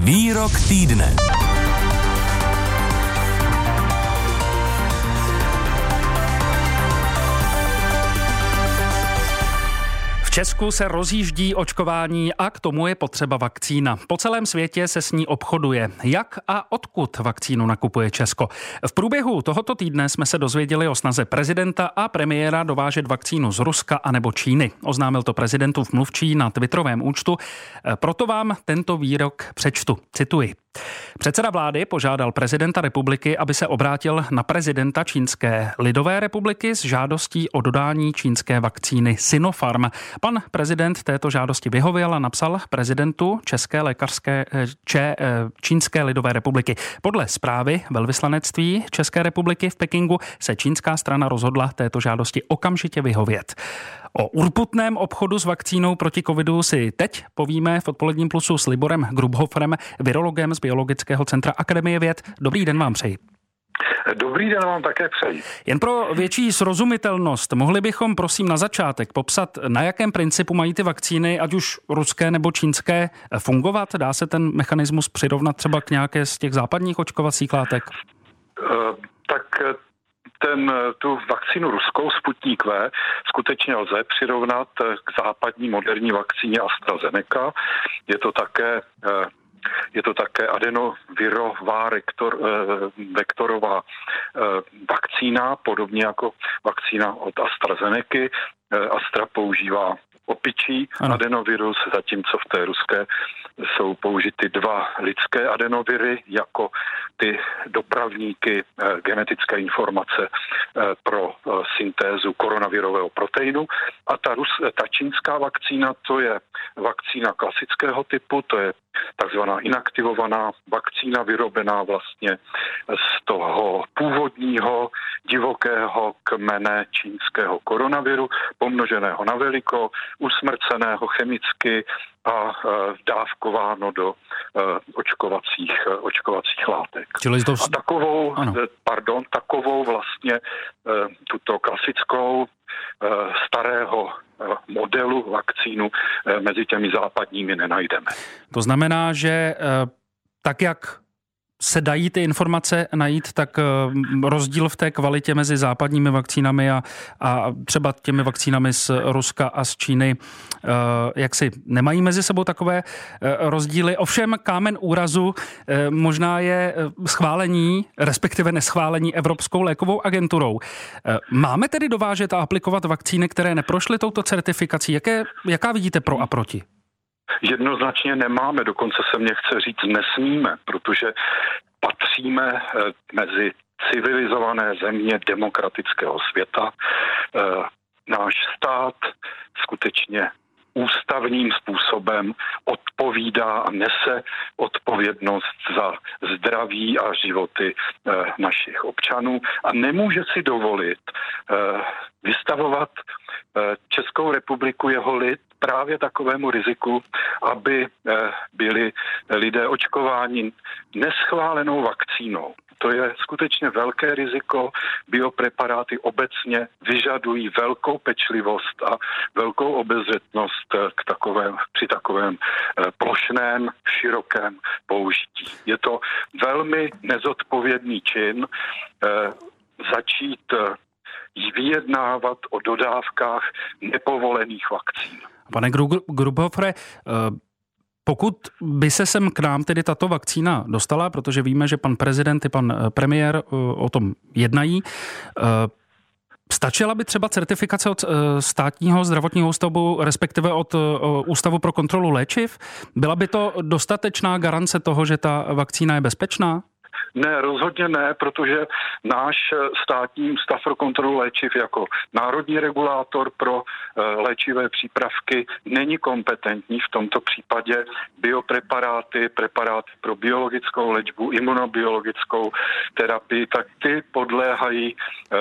Výrok týdne. V Česku se rozjíždí očkování a k tomu je potřeba vakcína. Po celém světě se s ní obchoduje. Jak a odkud vakcínu nakupuje Česko? V průběhu tohoto týdne jsme se dozvěděli o snaze prezidenta a premiéra dovážet vakcínu z Ruska anebo Číny. Oznámil to prezidentův mluvčí na twitterovém účtu. Proto vám tento výrok přečtu. Cituji. Předseda vlády požádal prezidenta republiky, aby se obrátil na prezidenta Čínské lidové republiky s žádostí o dodání čínské vakcíny Sinopharm. Pan prezident této žádosti vyhověl a napsal prezidentu Čínské lidové republiky. Podle zprávy velvyslanectví České republiky v Pekingu se čínská strana rozhodla této žádosti okamžitě vyhovět. O urputném obchodu s vakcínou proti covidu si teď povíme v Odpoledním plusu s Liborem Grubhoferem, virologem z Biologického centra Akademie věd. Dobrý den vám přeji. Dobrý den vám také přeji. Jen pro větší srozumitelnost, mohli bychom prosím na začátek popsat, na jakém principu mají ty vakcíny, ať už ruské nebo čínské, fungovat? Dá se ten mechanismus přirovnat třeba k nějaké z těch západních očkovacích látek? Tu vakcínu ruskou Sputnik V skutečně lze přirovnat k západní moderní vakcíně AstraZeneca. Je to také adenovirová vektorová vakcína, podobně jako vakcína od AstraZenecy. Astra používá opičí adenovirus, zatímco v té ruské jsou použity dva lidské adenoviry jako ty dopravníky genetické informace pro syntézu koronavirového proteinu. A ta čínská vakcína, to je vakcína klasického typu, to je takzvaná inaktivovaná vakcína vyrobená vlastně z toho původního divokého kmene čínského koronaviru, pomnoženého na veliko, usmrceného chemicky a dávkováno do očkovacích látek. A takovou vlastně tuto klasickou starého modelu vakcínu mezi těmi západními nenajdeme. To znamená, že tak, jak se dají ty informace najít, tak rozdíl v té kvalitě mezi západními vakcínami a třeba těmi vakcínami z Ruska a z Číny, jak si nemají mezi sebou takové rozdíly. Ovšem kámen úrazu možná je schválení, respektive neschválení Evropskou lékovou agenturou. Máme tedy dovážet a aplikovat vakcíny, které neprošly touto certifikací? Jaká vidíte pro a proti? Jednoznačně nemáme, dokonce se mně chce říct nesmíme, protože patříme mezi civilizované země demokratického světa. Náš stát skutečně ústavním způsobem odpovídá a nese odpovědnost za zdraví a životy našich občanů a nemůže si dovolit vystavovat Českou republiku, jeho lid, právě takovému riziku, aby byli lidé očkováni neschválenou vakcínou. To je skutečně velké riziko. Biopreparáty obecně vyžadují velkou pečlivost a velkou obezřetnost při takovém plošném, širokém použití. Je to velmi nezodpovědný čin začít vyjednávat o dodávkách nepovolených vakcín. Pane Grubhofere, pokud by se sem k nám tedy tato vakcína dostala, protože víme, že pan prezident i pan premiér o tom jednají, stačila by třeba certifikace od státního zdravotního ústavu, respektive od Ústavu pro kontrolu léčiv? Byla by to dostatečná garance toho, že ta vakcína je bezpečná? Ne, rozhodně ne, protože náš státní ústav pro kontrolu léčiv jako národní regulátor pro léčivé přípravky není kompetentní v tomto případě preparáty pro biologickou léčbu, imunobiologickou terapii, tak ty podléhají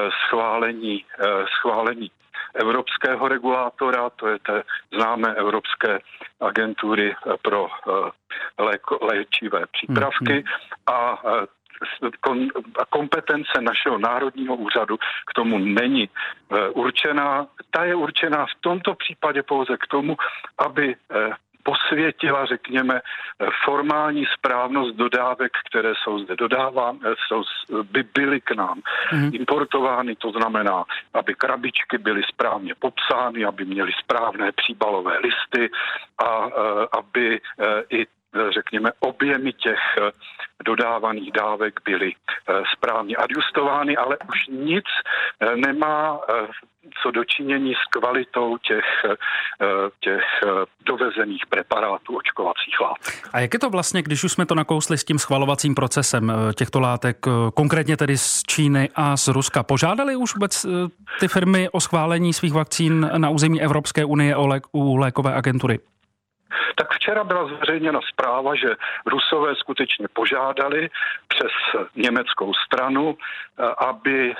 schválení evropského regulátora, to je té známé Evropské agentury pro léčivé přípravky a kompetence našeho národního úřadu k tomu není určená. Ta je určená v tomto případě pouze k tomu, aby posvětila, řekněme, formální správnost dodávek, které jsou zde dodávány, by byly k nám importovány, to znamená, aby krabičky byly správně popsány, aby měly správné příbalové listy a aby i řekněme, objemy těch dodávaných dávek byly správně adjustovány, ale už nic nemá co dočinění s kvalitou těch dovezených preparátů očkovacích látek. A jak je to vlastně, když už jsme to nakousli s tím schvalovacím procesem těchto látek, konkrétně tedy z Číny a z Ruska? Požádali už vůbec ty firmy o schválení svých vakcín na území Evropské unie u lékové agentury? Tak včera byla zveřejněna zpráva, že Rusové skutečně požádali přes německou stranu, aby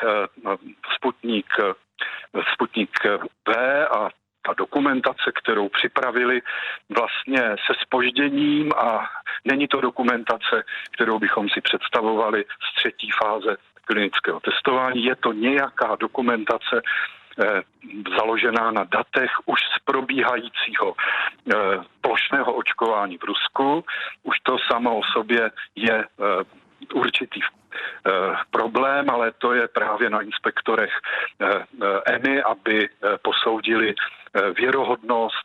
Sputnik V a ta dokumentace, kterou připravili vlastně se zpožděním a není to dokumentace, kterou bychom si představovali z 3. fáze klinického testování. Je to nějaká dokumentace založená na datech už z probíhajícího plošného očkování v Rusku. Už to samo o sobě je určitý problém, ale to je právě na inspektorech EMA, aby posoudili věrohodnost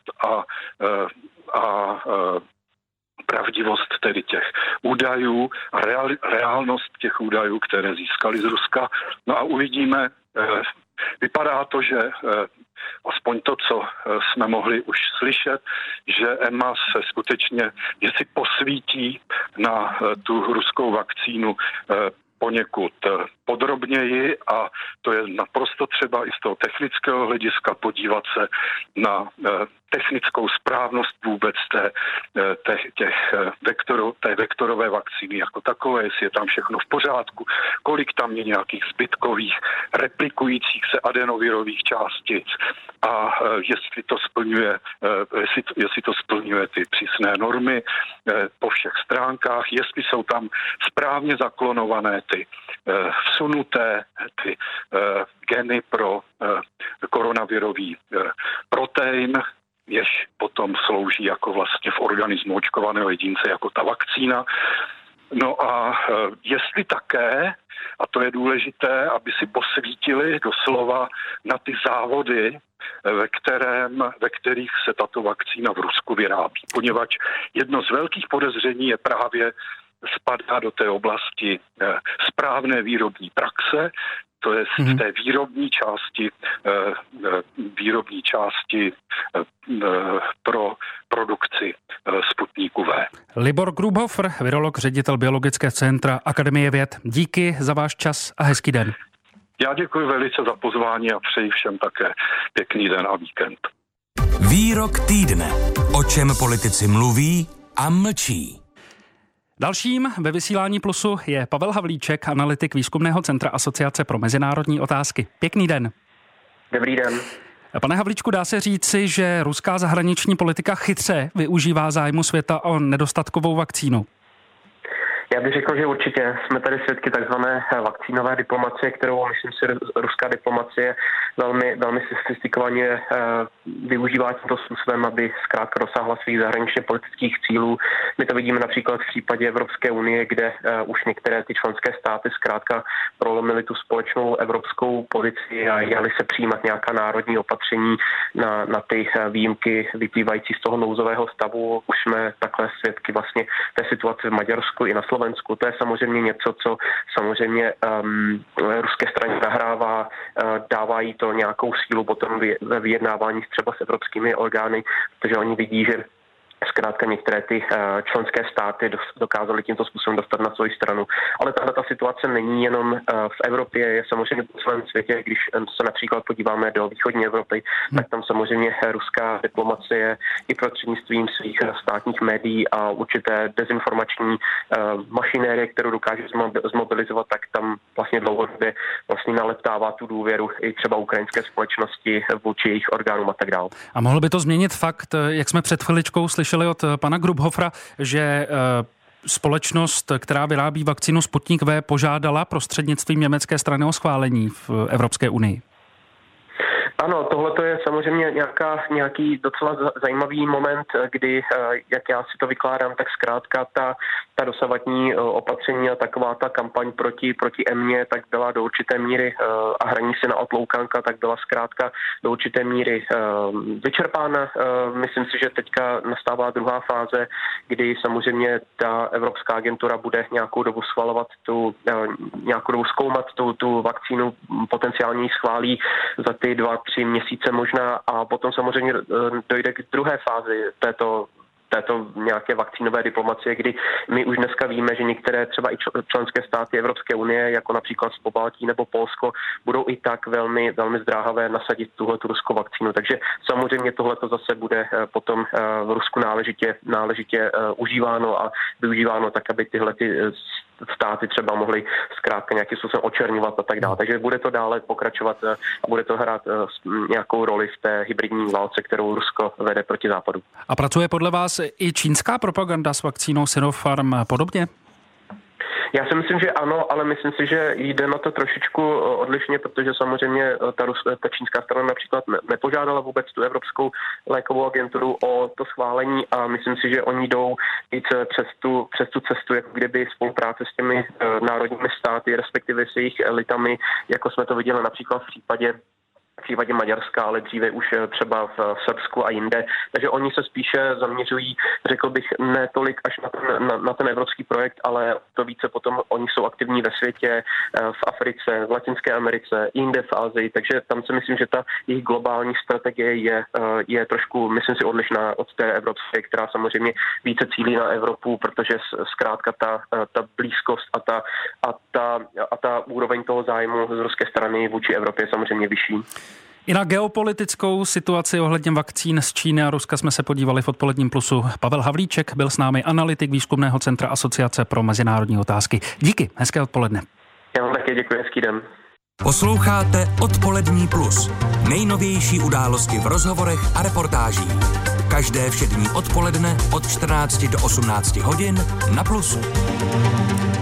a pravdivost tedy těch údajů a reálnost těch údajů, které získali z Ruska. No a uvidíme, vypadá to, že aspoň to, co jsme mohli už slyšet, že EMA se skutečně, jestli posvítí na tu ruskou vakcínu poněkud podrobněji a to je naprosto třeba i z toho technického hlediska podívat se na technickou správnost vůbec té vektorové vakcíny jako takové, jestli je tam všechno v pořádku, kolik tam je nějakých zbytkových replikujících se adenovirových částic a jestli to splňuje ty přísné normy po všech stránkách, jestli jsou tam správně zaklonované ty vsunuté geny pro koronavirový protein, jež potom slouží jako vlastně v organismu očkovaného jedince jako ta vakcína. No a jestli také, a to je důležité, aby si posvítili doslova na ty závody, ve kterých se tato vakcína v Rusku vyrábí. Poněvadž jedno z velkých podezření je právě spadá do té oblasti správné výrobní praxe, to je v té výrobní části pro produkci Sputniku V. Libor Grubhofer, virolog, ředitel Biologického centra Akademie věd. Díky za váš čas a hezký den. Já děkuji velice za pozvání a přeji všem také pěkný den a víkend. Výrok týdne. O čem politici mluví a mlčí. Dalším ve vysílání Plusu je Pavel Havlíček, analytik Výzkumného centra Asociace pro mezinárodní otázky. Pěkný den. Dobrý den. Pane Havlíčku, dá se říci, že ruská zahraniční politika chytře využívá zájmu světa o nedostatkovou vakcínu? Já bych řekl, že určitě jsme tady svědky takzvané vakcínové diplomacie, kterou, myslím si, ruská diplomacie velmi sofistikovaně využívá tímto způsobem, aby zkrátka dosáhla svých zahraničně politických cílů. My to vidíme například v případě Evropské unie, kde už některé ty členské státy zkrátka prolomily tu společnou evropskou pozici a jeli se přijímat nějaká národní opatření na ty výjimky vyplývající z toho nouzového stavu. Už jsme takhle svědky vlastně té situace v Maďarsku i na Slovensku. To je samozřejmě něco, co samozřejmě ruské straně nahrává, dává jí to nějakou sílu potom ve vyjednávání třeba s evropskými orgány, protože oni vidí, že zkrátka některé ty členské státy dokázaly tímto způsobem dostat na svou stranu. Ale ta situace není jenom v Evropě, je samozřejmě v celém světě. Když se například podíváme do východní Evropy, tak tam samozřejmě ruská diplomacie i prostřednictvím svých státních médií a určité dezinformační mašinérie, kterou dokáže zmobilizovat, tak tam vlastně dlouhodobě vlastně naleptává tu důvěru i třeba ukrajinské společnosti vůči jejich orgánům a tak dále. A mohlo by to změnit fakt, jak jsme před chviličkou slyšeli od pana Grubhofera, že společnost, která vyrábí vakcínu Sputnik V, požádala prostřednictvím německé strany o schválení v Evropské unii? Ano, tohle je samozřejmě nějaký docela zajímavý moment, kdy, jak já si to vykládám, tak zkrátka ta dosavadní opatření a taková ta kampaň proti EMě, tak byla do určité míry a hraní si na otloukánka, tak byla zkrátka do určité míry vyčerpána. Myslím si, že teďka nastává druhá fáze, kdy samozřejmě ta Evropská agentura bude nějakou dobu schvalovat nějakou dobu zkoumat tu vakcínu, potenciálně ji schválí za ty 2-3 měsíce možná a potom samozřejmě dojde k druhé fázi této nějaké vakcínové diplomacie, kdy my už dneska víme, že některé třeba i členské státy Evropské unie, jako například Pobaltí nebo Polsko, budou i tak velmi, velmi zdráhavé nasadit tu ruskou vakcínu. Takže samozřejmě tohleto zase bude potom v Rusku náležitě užíváno a využíváno tak, aby tyhle státy třeba mohly zkrátka nějakým způsobem očerňovat a tak dále. Takže bude to dále pokračovat a bude to hrát nějakou roli v té hybridní válce, kterou Rusko vede proti západu. A pracuje podle vás i čínská propaganda s vakcínou Sinopharm podobně? Já si myslím, že ano, ale myslím si, že jde na to trošičku odlišně, protože samozřejmě ta čínská strana například nepožádala vůbec tu Evropskou lékovou agenturu o to schválení a myslím si, že oni jdou i přes tu cestu, jako kdyby spolupráce s těmi národními státy, respektive s jejich elitami, jako jsme to viděli například v případě Maďarska, ale dříve už třeba v Srbsku a jinde. Takže oni se spíše zaměřují, řekl bych, ne tolik až na ten evropský projekt, ale to více potom oni jsou aktivní ve světě, v Africe, v Latinské Americe, jinde v Asii, takže tam si myslím, že ta jejich globální strategie je trošku, myslím si, odlišná od té evropské, která samozřejmě více cílí na Evropu, protože zkrátka ta blízkost a ta úroveň toho zájmu z ruské strany vůči Evropě je samozřejmě vyšší. I na geopolitickou situaci ohledně vakcín z Číny a Ruska jsme se podívali v Odpoledním plusu. Pavel Havlíček byl s námi, analytik Výzkumného centra Asociace pro mezinárodní otázky. Díky, hezké odpoledne. Já vám také děkuji, hezký den. Posloucháte Odpolední plus. Nejnovější události v rozhovorech a reportážích. Každé všední odpoledne od 14 do 18 hodin na Plusu.